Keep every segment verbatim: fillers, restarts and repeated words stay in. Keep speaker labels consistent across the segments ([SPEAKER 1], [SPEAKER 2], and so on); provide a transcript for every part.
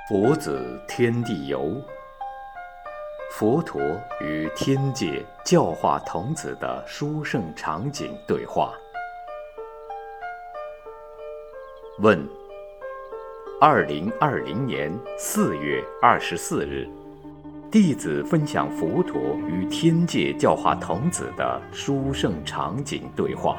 [SPEAKER 1] 佛子天地游，佛陀与天界教化童子的殊胜场景对话。问：二零二零年四月二十四日，弟子分享佛陀与天界教化童子的殊胜场景对话。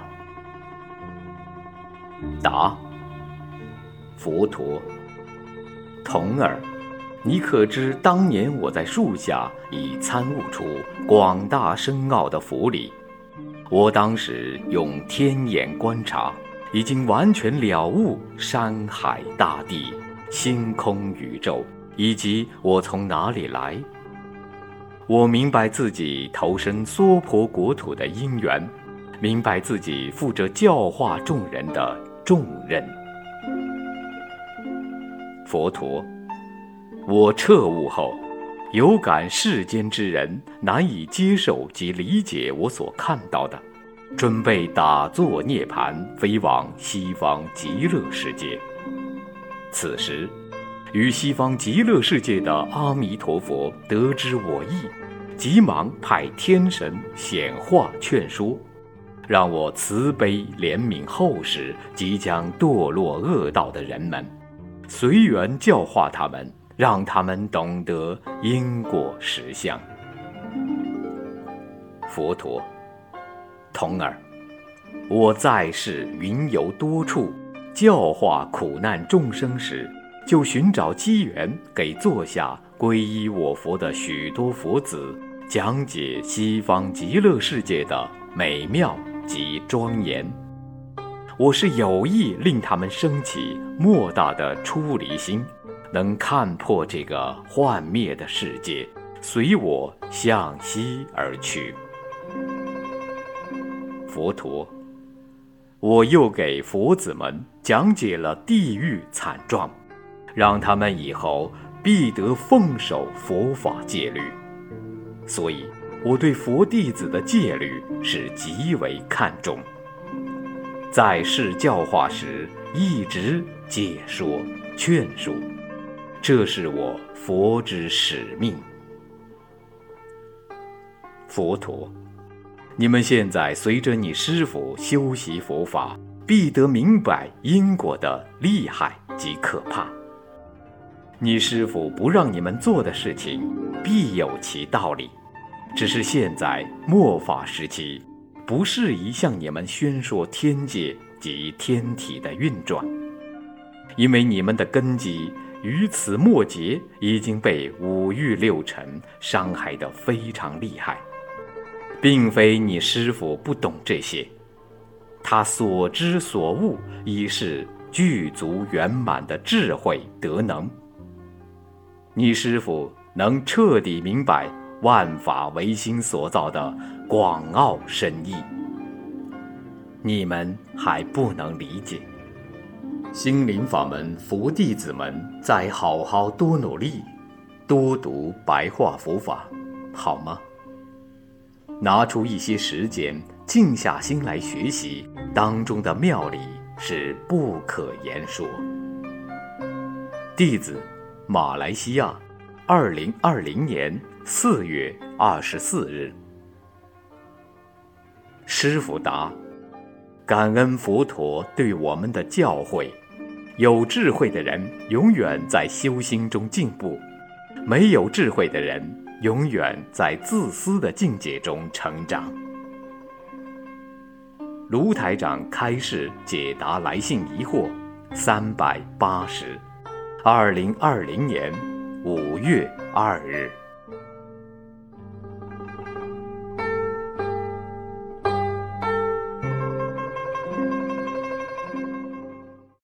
[SPEAKER 1] 答：佛陀，童儿，你可知当年我在树下已参悟出广大深奥的佛理？我当时用天眼观察，已经完全了悟山海大地、星空宇宙，以及我从哪里来。我明白自己投身娑婆国土的因缘，明白自己负责教化众人的重任。佛陀，我彻悟后，有感世间之人难以接受及理解我所看到的，准备打坐涅槃，飞往西方极乐世界。此时，于西方极乐世界的阿弥陀佛得知我意，急忙派天神显化劝说，让我慈悲怜悯后世即将堕落恶道的人们，随缘教化他们，让他们懂得因果实相。佛陀，童儿，我在世云游多处，教化苦难众生时，就寻找机缘给座下皈依我佛的许多佛子讲解西方极乐世界的美妙及庄严。我是有意令他们升起莫大的出离心，能看破这个幻灭的世界，随我向西而去。佛陀，我又给佛子们讲解了地狱惨状，让他们以后必得奉守佛法戒律。所以我对佛弟子的戒律是极为看重，在世教化时一直解说劝说，这是我佛之使命。佛陀，你们现在随着你师父修习佛法，必得明白因果的厉害及可怕。你师父不让你们做的事情，必有其道理，只是现在末法时期，不适宜向你们宣说天界及天体的运转，因为你们的根基于此末节已经被五欲六尘伤害得非常厉害。并非你师父不懂这些，他所知所悟已是具足圆满的智慧德能。你师父能彻底明白万法唯心所造的广奥深意，你们还不能理解。心灵法门佛弟子们再好好多努力，多读白话佛法，好吗？拿出一些时间，静下心来学习，当中的妙理是不可言说。弟子，马来西亚，二零二零年四月二十四日。师父答：感恩佛陀对我们的教诲。有智慧的人永远在修心中进步，没有智慧的人永远在自私的境界中成长。卢台长开示解答来信疑惑三百八十，二零二零年五月二日。